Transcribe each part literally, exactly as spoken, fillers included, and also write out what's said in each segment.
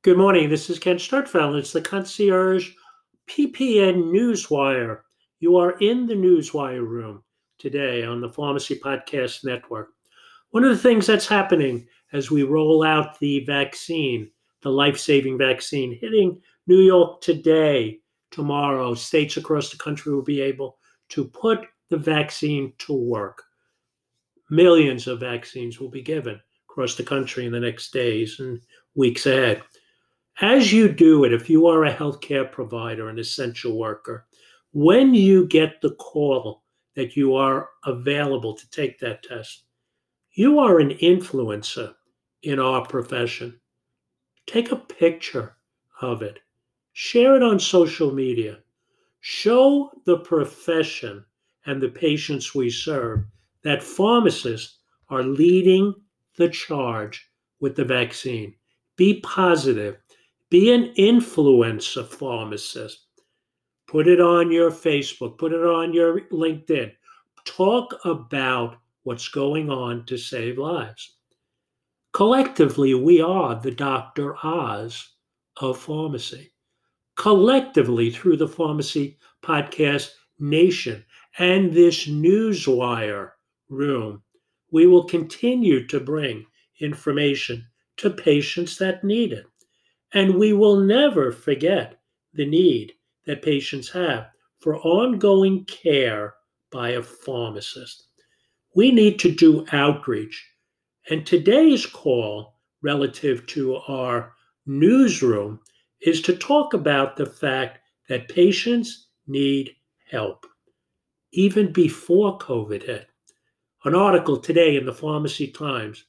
Good morning. This is Ken Startfeld. It's the Concierge P P N Newswire. You are in the Newswire room today on the Pharmacy Podcast Network. One of the things that's happening as we roll out the vaccine, the life-saving vaccine, hitting New York today, tomorrow, states across the country will be able to put the vaccine to work. Millions of vaccines will be given across the country in the next days and weeks ahead. As you do it, if you are a healthcare provider, an essential worker, when you get the call that you are available to take that test, you are an influencer in our profession. Take a picture of it. Share it on social media. Show the profession and the patients we serve that pharmacists are leading the charge with the vaccine. Be positive. Be an influencer pharmacist. Put it on your Facebook. Put it on your LinkedIn. Talk about what's going on to save lives. Collectively, we are the Doctor Oz of pharmacy. Collectively, through the Pharmacy Podcast Nation and this Newswire room, we will continue to bring information to patients that need it. And we will never forget the need that patients have for ongoing care by a pharmacist. We need to do outreach. And today's call relative to our newsroom is to talk about the fact that patients need help, even before COVID hit. An article today in the Pharmacy Times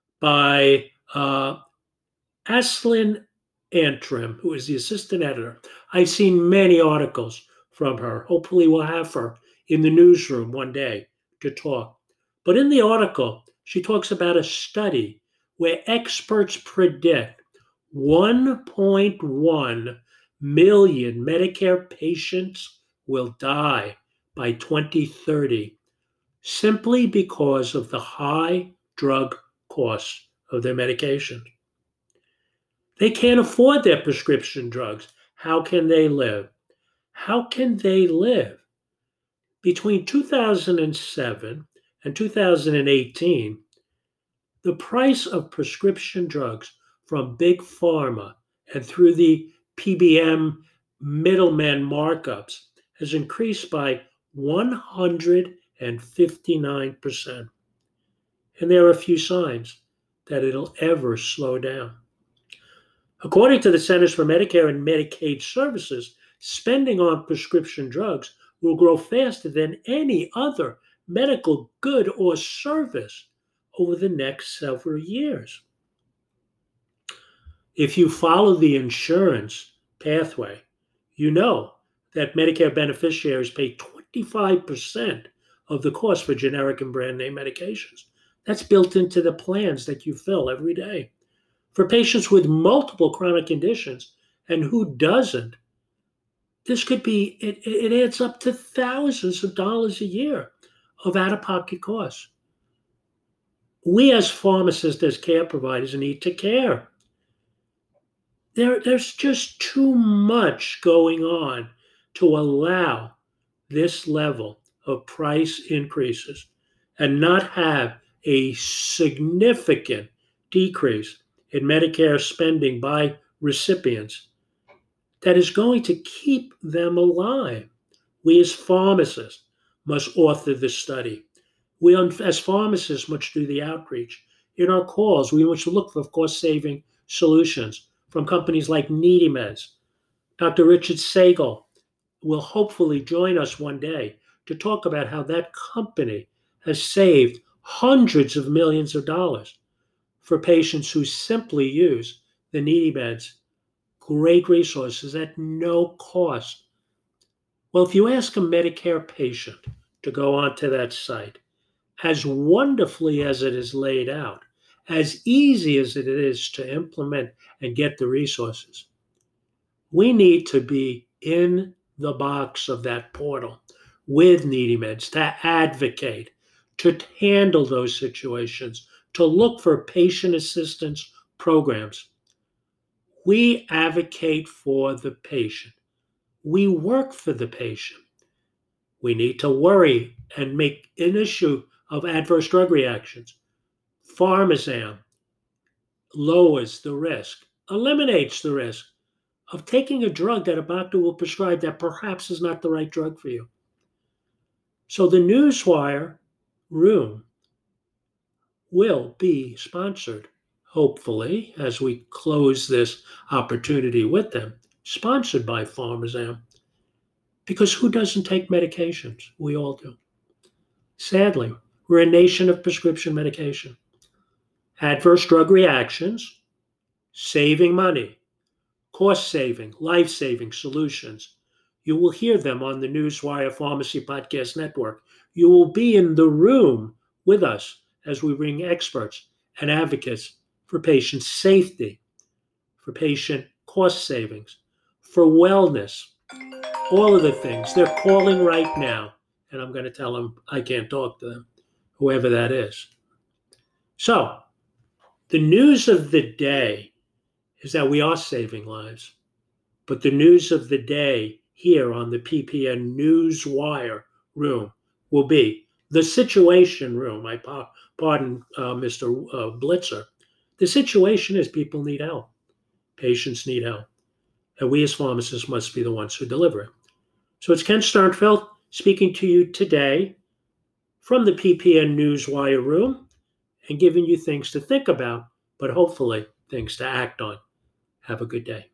by uh, Aislinn Antrim, who is the assistant editor. I've seen many articles from her. Hopefully we'll have her in the newsroom one day to talk. But in the article, she talks about a study where experts predict one point one million Medicare patients will die by twenty thirty simply because of the high drug costs of their medication. They can't afford their prescription drugs. How can they live? How can they live? Between two thousand seven and two thousand eighteen, the price of prescription drugs from Big Pharma and through the P B M middleman markups has increased by one hundred fifty-nine percent. And there are few signs that it'll ever slow down. According to the Centers for Medicare and Medicaid Services, spending on prescription drugs will grow faster than any other medical good or service over the next several years. If you follow the insurance pathway, you know that Medicare beneficiaries pay twenty-five percent of the cost for generic and brand name medications. That's built into the plans that you fill every day. For patients with multiple chronic conditions, and who doesn't, this could be, it, it adds up to thousands of dollars a year of out-of-pocket costs. We as pharmacists, as care providers, need to care. There, there's just too much going on to allow this level of price increases and not have a significant decrease in Medicare spending by recipients that is going to keep them alive. We as pharmacists must author this study. We as pharmacists must do the outreach. In our calls, we must look for cost-saving solutions from companies like NeedyMeds. Doctor Richard Sagal will hopefully join us one day to talk about how that company has saved hundreds of millions of dollars for patients who simply use the NeedyMeds, great resources at no cost. Well, if you ask a Medicare patient to go onto that site, as wonderfully as it is laid out, as easy as it is to implement and get the resources, we need to be in the box of that portal with NeedyMeds to advocate, to handle those situations, to look for patient assistance programs. We advocate for the patient. We work for the patient. We need to worry and make an issue of adverse drug reactions. Pharmazam lowers the risk, eliminates the risk of taking a drug that a doctor will prescribe that perhaps is not the right drug for you. So the Newswire room will be sponsored, hopefully, as we close this opportunity with them, sponsored by Pharmazam. Because who doesn't take medications? We all do. Sadly, we're a nation of prescription medication. Adverse drug reactions, saving money, cost-saving, life-saving solutions. You will hear them on the Newswire Pharmacy Podcast Network. You will be in the room with us as we bring experts and advocates for patient safety, for patient cost savings, for wellness, all of the things. They're calling right now, and I'm going to tell them I can't talk to them, whoever that is. So, the news of the day is that we are saving lives. But the news of the day here on the P P N Newswire room will be the situation room. I pardon uh, Mister Uh, Blitzer. The situation is people need help. Patients need help. And we as pharmacists must be the ones who deliver it. So it's Ken Sternfeld speaking to you today from the P P N Newswire room and giving you things to think about, but hopefully things to act on. Have a good day.